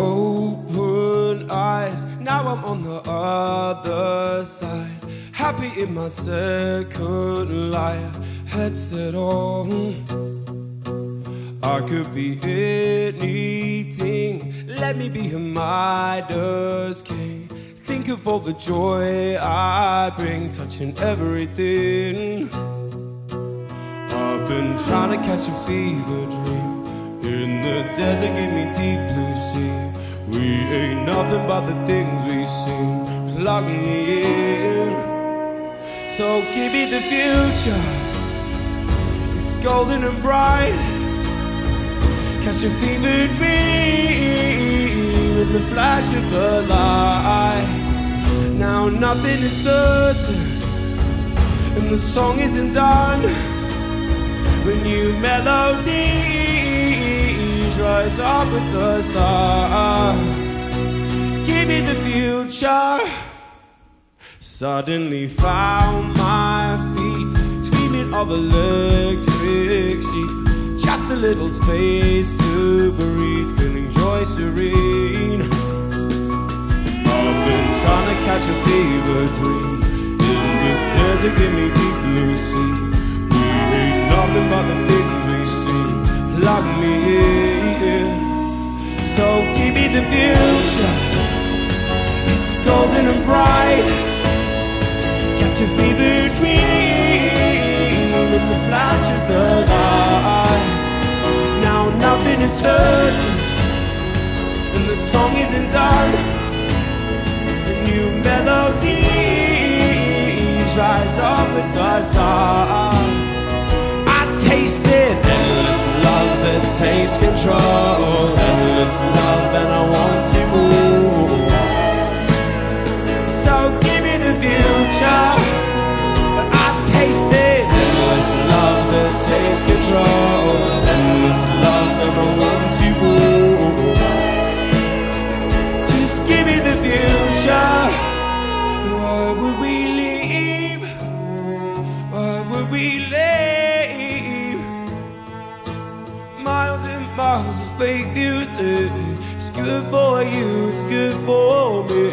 open eyes. Now I'm on the other side, happy in my second life. Headset on, I could be anything. Let me be a Midas king. Think of all the joy I bring, touching everything. I've been trying to catch a fever dream. In the desert, give me deep blue sea. We ain't nothing but the things we see. Plug me in. So give me the future. It's golden and bright. Catch a fever dream in the flash of the lights. Now nothing is certain, and the song isn't done. But new melodies rise up with the sun. Give me the future. Suddenly found my feet, dreaming of electric sheep. Just a little space to breathe, feeling joy serene. I've been trying to catch a fever dream. In the desert, give me deep blue sea. We ain't nothing but the things we see. Plug me in. So give me the future. It's golden and bright. Catch a fever dream in the flash of the lights. Now nothing is certain, and the song isn't done. The new melodies rise up with the sun. I tasted endless love that takes control. Endless love and I want to move. So give me the future. I tasted endless love that takes control. Endless love and I want to move. Just give me the future. Why would we leave? Why would we leave? Miles and miles of fake beauty. It's good for you, it's good for me.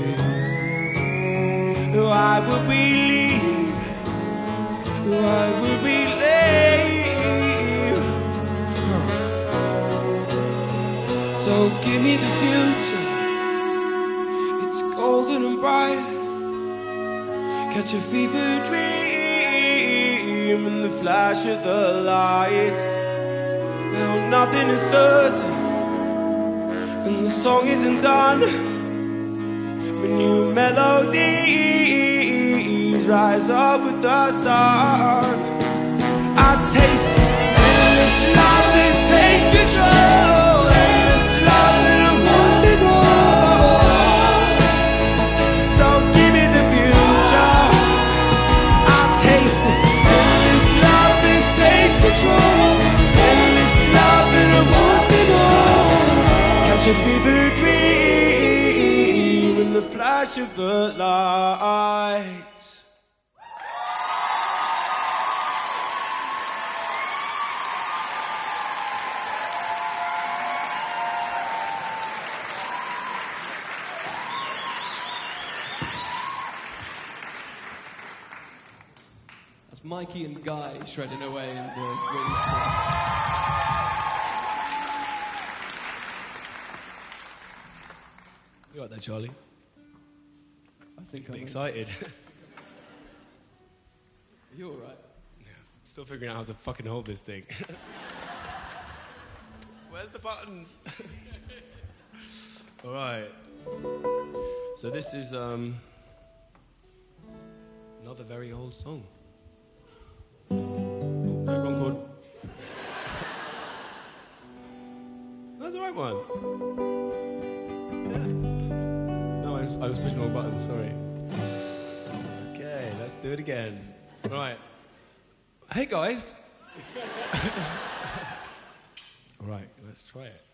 Why would we leave? Why would we leave? So give me the future. It's golden and bright. Catch a fever dream in the flash of the lights. Now nothing is certain, and the song isn't done. But new melodies rise up with the sun. I taste endless love that takes control. Endless love that I want to more. So give me the future. I taste endless love that takes control. Endless love that I want to more. Catch a fever dream in the flash of the lights. That's Mikey and Guy shredding away in the wings. You right there, Charlie? I think I'm excited. Are you alright? Yeah, still figuring out how to fucking hold this thing. Where's the buttons? Alright. So this is another very old song. Wrong chord. That's the right one. Yeah. No, I was pushing the wrong button, sorry. Okay, let's do it again. Right. Hey guys. Alright, let's try it.